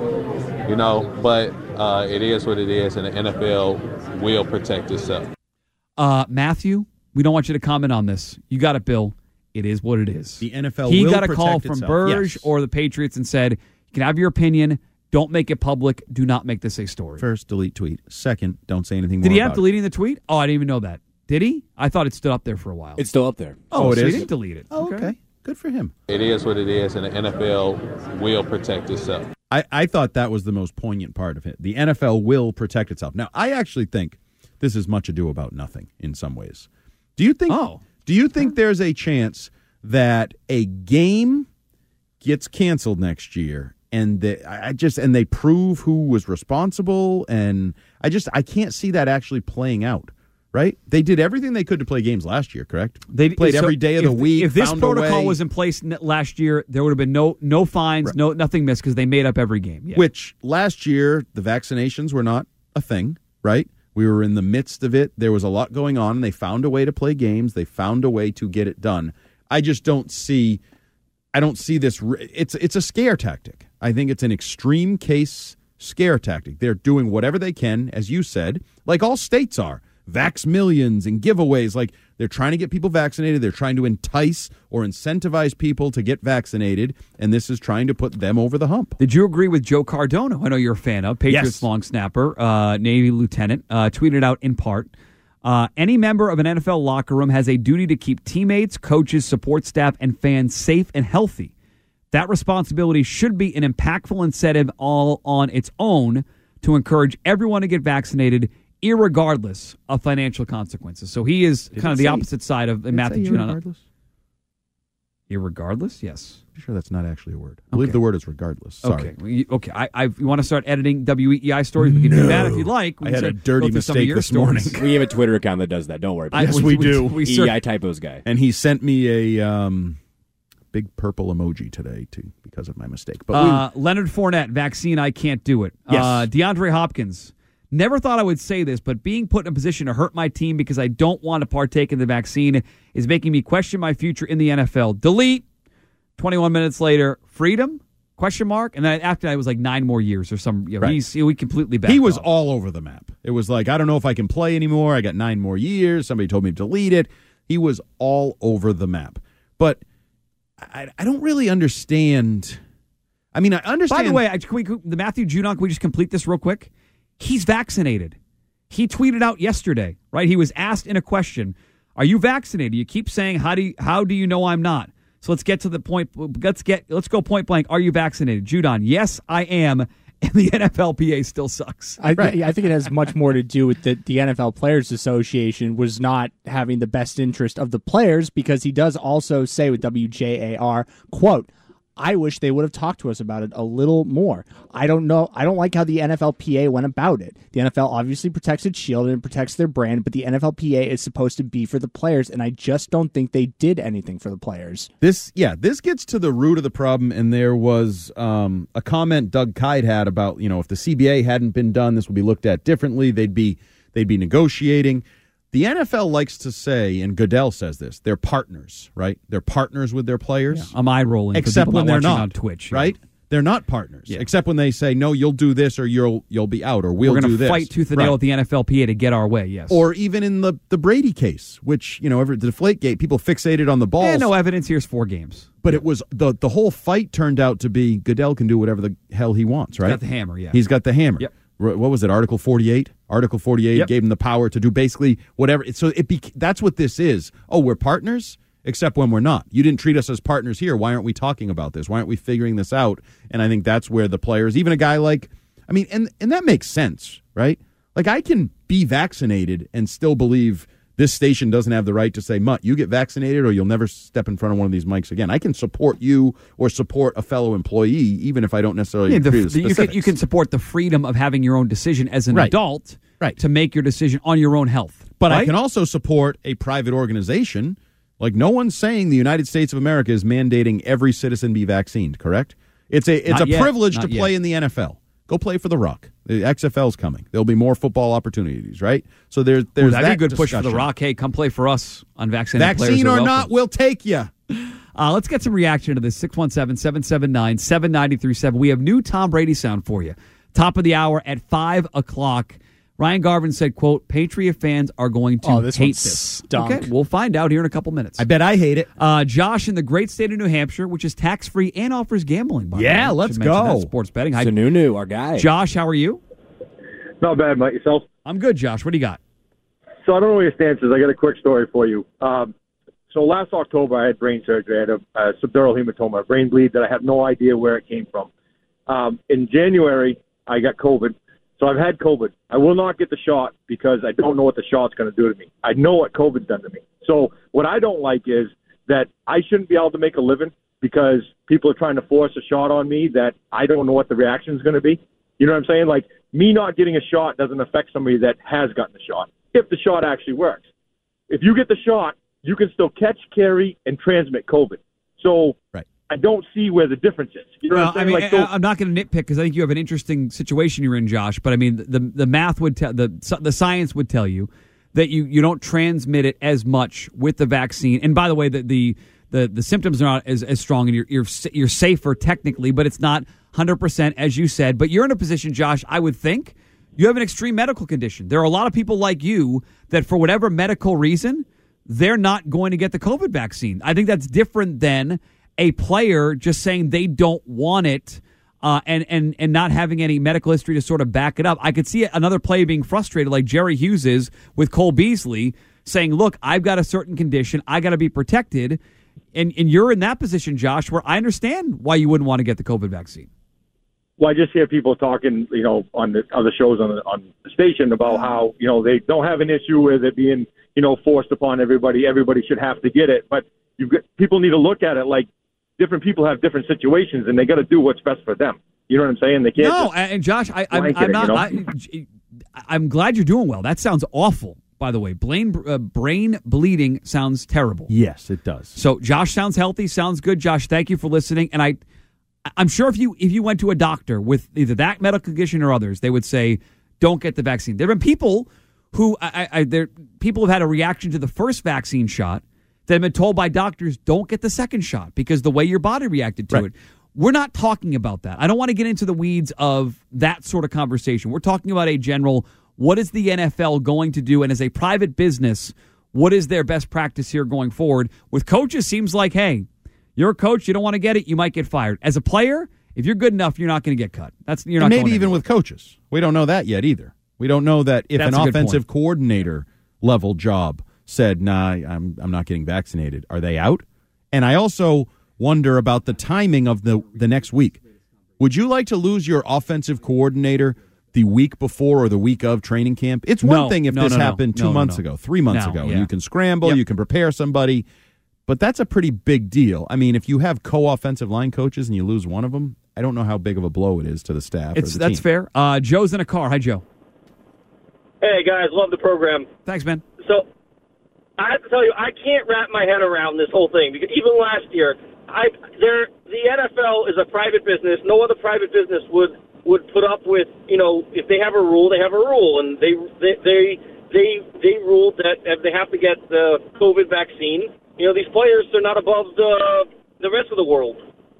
you know, but uh, it is what it is, and the N F L will protect itself. Uh, Matthew, we don't want you to comment on this. You got it, Bill. It is what it is. The N F L he will got a protect call from itself. Burge yes. or the Patriots and said, you can have your opinion. Don't make it public. Do not make this a story. First, delete tweet. Second, don't say anything more Did he about have deleting the tweet? Oh, I didn't even know that. Did he? I thought it stood up there for a while. It's still up there. Oh, Oh, it so is? he didn't delete it. Oh, okay. Good for him. It is what it is, and the N F L will protect itself. I, I thought that was the most poignant part of it. The N F L will protect itself. Now, I actually think this is much ado about nothing in some ways. Do you think? Oh. Do you think there's a chance that a game gets canceled next year, and the, I just and they prove who was responsible? And I just I can't see that actually playing out. Right? They did everything they could to play games last year, correct? They played so every day of if, the week. If this found protocol a way, was in place n- last year, there would have been no no fines, Right. no nothing missed because they made up every game. Yeah. Which last year the vaccinations were not a thing, right? We were in the midst of it. There was a lot going on, and they found a way to play games. They found a way to get it done. I just don't see. I don't see this. It's it's a scare tactic. I think it's an extreme case scare tactic. They're doing whatever they can, as you said, like all states are. Vax millions and giveaways. Like, they're trying to get people vaccinated. They're trying to entice or incentivize people to get vaccinated, and this is trying to put them over the hump. Did you agree with Joe Cardona, who I know you're a fan of, Patriots Yes. long snapper, uh, Navy lieutenant, uh, tweeted out in part, uh, any member of an N F L locker room has a duty to keep teammates, coaches, support staff, and fans safe and healthy. That responsibility should be an impactful incentive all on its own to encourage everyone to get vaccinated, irregardless of financial consequences. So he is Did kind it of the say- opposite side of Did it Matthew say Judon. irregardless? Irregardless, yes. I'm sure that's not actually a word. I believe Okay. the word is regardless. Sorry. Okay, Well, you- okay. I, I, you want to start editing W E E I stories? We can do that if you'd like. We I can had a start- dirty go through some of mistake your this morning. stories. We have a Twitter account that does that. Don't worry about I- it. Yes, we- we, we- do. we E E I typos guy. And he sent me a um, big purple emoji today too because of my mistake. But Uh, Leonard Fournette, vaccine, I can't do it. Yes. Uh, DeAndre Hopkins, never thought I would say this, but being put in a position to hurt my team because I don't want to partake in the vaccine is making me question my future in the N F L. Delete. twenty-one minutes later, freedom? Question mark. And then after that, it was like nine more years or some. You know, Right. he's he completely backed he was off. all over the map. It was like, I don't know if I can play anymore. I got nine more years. Somebody told me to delete it. He was all over the map. But I, I don't really understand. I mean, I understand. By the way, I, can we, the Matthew Judon, can we just complete this real quick? He's vaccinated. He tweeted out yesterday, right? He was asked in a question, are you vaccinated? You keep saying, how do you, how do you know I'm not? So let's get to the point. Let's get let's go point blank. Are you vaccinated? Judon, yes, I am. And the N F L P A still sucks. I, I think it has much more to do with the, the N F L Players Association was not having the best interest of the players, because he does also say with W J A R, quote, I wish they would have talked to us about it a little more. I don't know. I don't like how the N F L P A went about it. The N F L obviously protects its shield and protects their brand, but the N F L P A is supposed to be for the players, and I just don't think they did anything for the players. This, yeah, this gets to the root of the problem, and there was um, a comment Doug Kyde had about, you know, if the C B A hadn't been done, this would be looked at differently. They'd be they'd be negotiating. The N F L likes to say, and Goodell says this, they're partners, right? They're partners with their players. Yeah, I'm eye rolling. Except when they're not on Twitch, yeah. right? They're not partners. Yeah. Except when they say, no, you'll do this or you'll you'll be out or we'll We're do going to this. fight tooth and nail Right. with the N F L P A to get our way, yes. Or even in the, the Brady case, which, you know, every, the Deflategate, people fixated on the balls. Eh, no evidence. Here's four games. But it was the the whole fight turned out to be Goodell can do whatever the hell he wants, right? got the hammer, yeah. He's got the hammer. Yep. R- What was it? Article forty-eight. Article forty-eight Yep. gave him the power to do basically whatever. So it be, that's what this is. Oh, we're partners, except when we're not. You didn't treat us as partners here. Why aren't we talking about this? Why aren't we figuring this out? And I think that's where the players, even a guy like, I mean, and and that makes sense, right? Like I can be vaccinated and still believe this station doesn't have the right to say, Mutt, you get vaccinated or you'll never step in front of one of these mics again. I can support you or support a fellow employee, even if I don't necessarily Yeah, the, agree with the- you, can, specifics. you can support the freedom of having your own decision as an Right. adult Right. to make your decision on your own health. But I right? can also support a private organization. Like no one's saying the United States of America is mandating every citizen be vaccinated, correct? It's a it's Not a yet. privilege Not to play yet. in the N F L. Go play for the Rock. The X F L's coming. There'll be more football opportunities, right? So there's Ooh, there's that'd that be a good push for the discussion. Rock. Hey, come play for us. Unvaccinated players Vaccine are or welcome. not, we'll take you. Uh, let's get some reaction to this. six one seven, seven seven nine, seven nine three seven. We have new Tom Brady sound for you. Top of the hour at five o'clock. Ryan Garvin said, quote, Patriot fans are going to Oh, this one hate this. stunk. Okay, we'll find out here in a couple minutes. I bet I hate it. Uh, Josh in the great state of New Hampshire, which is tax-free and offers gambling. By Yeah, the way. let's Should mention go. that, sports betting. Hi, Sununu, our guy. Josh, how are you? Not bad, Mike. Yourself? I'm good, Josh. What do you got? So I don't know where your stance is. I got a quick story for you. Um, so last October, I had brain surgery. I had a, a subdural hematoma, a brain bleed that I have no idea where it came from. Um, in January, I got COVID. So I've had COVID. I will not get the shot because I don't know what the shot's going to do to me. I know what COVID's done to me. So what I don't like is that I shouldn't be able to make a living because people are trying to force a shot on me that I don't know what the reaction is going to be. You know what I'm saying? Like, me not getting a shot doesn't affect somebody that has gotten the shot, if the shot actually works. If you get the shot, you can still catch, carry, and transmit COVID. So right. I don't see where the difference is. You know Well, what I'm I saying? mean, like, so, I- I'm not going to nitpick because I think you have an interesting situation you're in, Josh. But I mean, the the math would tell the the science would tell you that you, you don't transmit it as much with the vaccine. And by the way, the the the, the symptoms are not as, as strong, and you're you're you're safer technically, but it's not one hundred percent as you said. But you're in a position, Josh, I would think you have an extreme medical condition. There are a lot of people like you that, for whatever medical reason, they're not going to get the COVID vaccine. I think that's different than a player just saying they don't want it uh, and, and, and not having any medical history to sort of back it up. I could see another player being frustrated like Jerry Hughes is with Cole Beasley saying, look, I've got a certain condition. I got to be protected. And, and you're in that position, Josh, where I understand why you wouldn't want to get the COVID vaccine. well, I just hear people talking, you know, on the other shows on the, on the station about how, you know, they don't have an issue with it being, you know, forced upon everybody. Everybody should have to get it. But you've got, people need to look at it like different people have different situations, and they got to do what's best for them. You know what I'm saying? They can't. No, just and Josh, I, I'm, blanket I'm it, not. you know? I, I'm glad you're doing well. That sounds awful, by the way. Brain, uh, brain bleeding sounds terrible. Yes, it does. So Josh sounds healthy, sounds good. Josh, thank you for listening. And I, I'm sure if you if you went to a doctor with either that medical condition or others, they would say, don't get the vaccine. There have been people who, I, I, there, people have had a reaction to the first vaccine shot that have been told by doctors, don't get the second shot because the way your body reacted to Right. it. We're not talking about that. I don't want to get into the weeds of that sort of conversation. We're talking about a general, what is the N F L going to do? And as a private business, what is their best practice here going forward? With coaches, seems like, hey, you're a coach, you don't want to get it, you might get fired. As a player, if you're good enough, you're not going to get cut. That's you're not. And maybe going even anywhere. with coaches. We don't know that yet either. We don't know that if That's an a good offensive point. coordinator level job said, nah, I'm I'm not getting vaccinated, are they out? And I also wonder about the timing of the, the next week. Would you like to lose your offensive coordinator the week before or the week of training camp? It's one No, thing if no, this no, no. happened two No, no, months no. ago, three months No, ago, yeah. and you can scramble, Yep. you can prepare somebody, but that's a pretty big deal. I mean, if you have co-offensive line coaches and you lose one of them, I don't know how big of a blow it is to the staff. It's or the that's team. fair. Uh, Joe's in a car. Hi, Joe. Hey guys, love the program. Thanks, man. So I have to tell you, I can't wrap my head around this whole thing because even last year, I there the N F L is a private business. No other private business would would put up with, you know, if they have a rule, they have a rule, and they they they they, they ruled that if they have to get the COVID vaccine, you know, these players are not above the the rest of the world.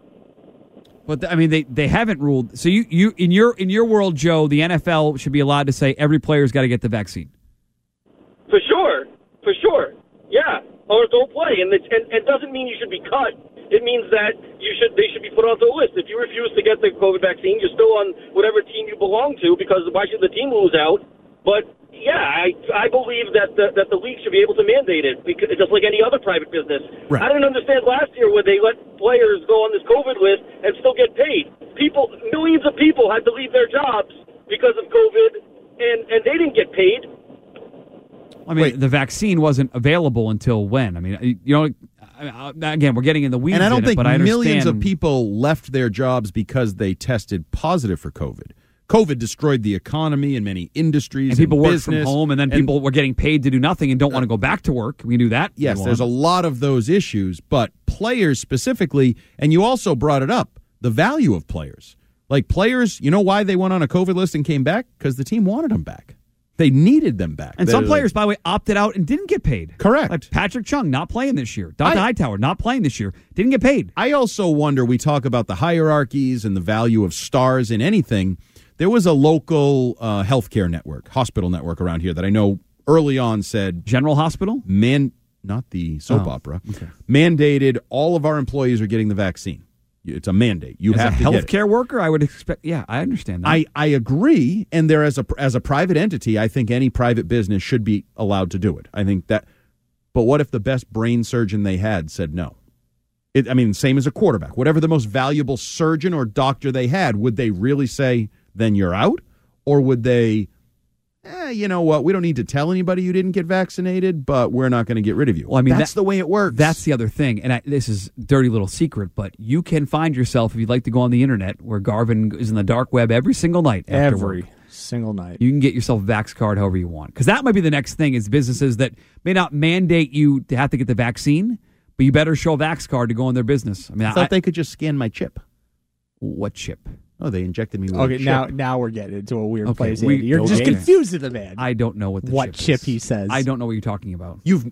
But th- I mean, they, they haven't ruled. So you, you in your in your world, Joe, the N F L should be allowed to say every player's got to get the vaccine. For sure, for sure, yeah. Or don't play, and it, and it doesn't mean you should be cut. It means that you should they should be put onto a list. If you refuse to get the COVID vaccine, you're still on whatever team you belong to because why should the team lose out? But yeah, I I believe that the, that the league should be able to mandate it because just like any other private business. Right. I didn't understand last year where they let players go on this COVID list and still get paid. People, millions of people had to leave their jobs because of COVID, and and they didn't get paid. I mean, the vaccine wasn't available until when? I mean, you know, I- I- again, we're getting in the weeds. And I don't in it, think but I millions of understand- people left their jobs because they tested positive for COVID. COVID destroyed the economy and many industries. And people work from business, home, and then people were getting paid to do nothing and don't want to go back to work. We knew that. Yes, Go there's a on. lot of those issues, but players specifically, and you also brought it up, the value of players. Like players, you know why they went on a COVID list and came back? Because the team wanted them back. They needed them back. And They- some players, by the way, opted out and didn't get paid. Correct. Like Patrick Chung not playing this year. Dante I- Hightower not playing this year. Didn't get paid. I also wonder, we talk about the hierarchies and the value of stars in anything. There was a local uh, healthcare network, hospital network around here that I know early on said... General Hospital? Man, not the soap Oh, opera. okay. Mandated all of our employees are getting the vaccine. It's a mandate. You As have a to get it. healthcare worker, I would expect. Yeah, I understand that. I, I agree, and there as a as a private entity, I think any private business should be allowed to do it. I think that, but what if the best brain surgeon they had said no? It, I mean, same as a quarterback. Whatever the most valuable surgeon or doctor they had, would they really say, then you're out? Or would they, eh, you know what, we don't need to tell anybody you didn't get vaccinated, but we're not going to get rid of you. Well, I mean, that's that- the way it works. That's the other thing, and I, this is a dirty little secret, but you can find yourself, if you'd like to go on the internet, where Garvin is in the dark web every single night after Every work. single night. You can get yourself a Vax card however you want. Because that might be the next thing is businesses that may not mandate you to have to get the vaccine, but you better show a Vax card to go in their business. I mean, I thought they could just scan my chip. What chip? Oh, they injected me with Okay, a chip. now now we're getting into a weird Okay, place. we- Andy. You're okay. just confusing the man. I don't know what the what chip, chip is. he says. I don't know what you're talking about. You've,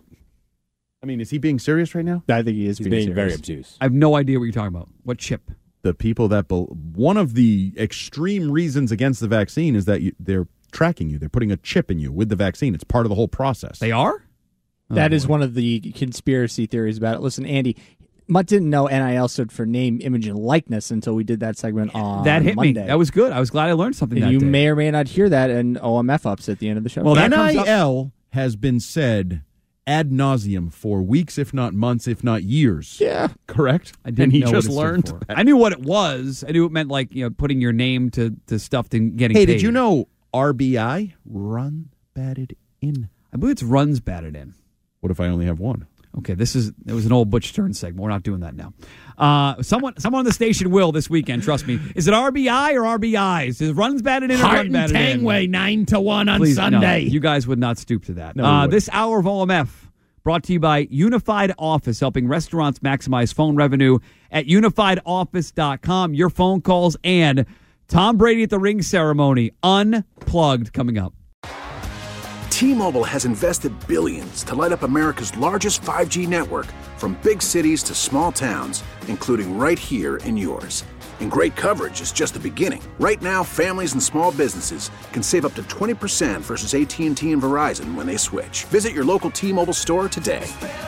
I mean, is he being serious right now? I think he is He's being, being very serious. obtuse. I have no idea what you're talking about. What chip? The people that bel one of the extreme reasons against the vaccine is that you, they're tracking you. They're putting a chip in you with the vaccine. It's part of the whole process. They are? That Oh, is boy. one of the conspiracy theories about it. Listen, Andy, Mutt didn't know N I L stood for name, image, and likeness until we did that segment on That hit Monday. me. That was good. I was glad I learned something And that you day. may or may not hear that in O M F ups at the end of the show. Well, that N comes I up- L has been said ad nauseum for weeks, if not months, if not years. Yeah. Correct? I didn't and he know just what it stood learned. for. that. I knew what it was. I knew it meant like, you know, putting your name to, to stuff to getting Hey, paid. did you know R B I? Run, batted, in. I believe it's runs batted in. What if I only have one? Okay, this is it was an old Butch Stern segment. We're not doing that now. Uh, someone someone on the station will this weekend, trust me. Is it R B I or R B Is? Is runs batted in or Hart run and batted in? Tangway, nine to one on Please, Sunday. No, you guys would not stoop to that. No, uh, we this hour of O M F brought to you by Unified Office, helping restaurants maximize phone revenue at unified office dot com. Your phone calls and Tom Brady at the ring ceremony, unplugged, coming up. T-Mobile has invested billions to light up America's largest five G network, from big cities to small towns, including right here in yours. And great coverage is just the beginning. Right now, families and small businesses can save up to twenty percent versus A T and T and Verizon when they switch. Visit your local T-Mobile store today.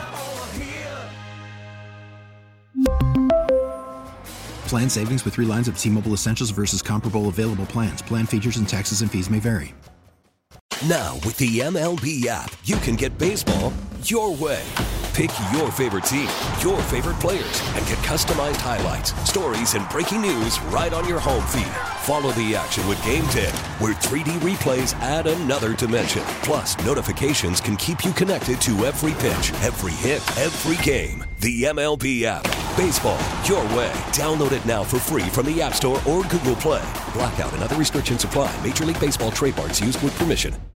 Plan savings with three lines of T-Mobile Essentials versus comparable available plans. Plan features and taxes and fees may vary. Now, with the M L B app, you can get baseball your way. Pick your favorite team, your favorite players, and get customized highlights, stories, and breaking news right on your home feed. Follow the action with Game ten, where three D replays add another dimension. Plus, notifications can keep you connected to every pitch, every hit, every game. The M L B app. Baseball your way. Download it now for free from the App Store or Google Play. Blackout and other restrictions apply. Major League Baseball trademarks used with permission.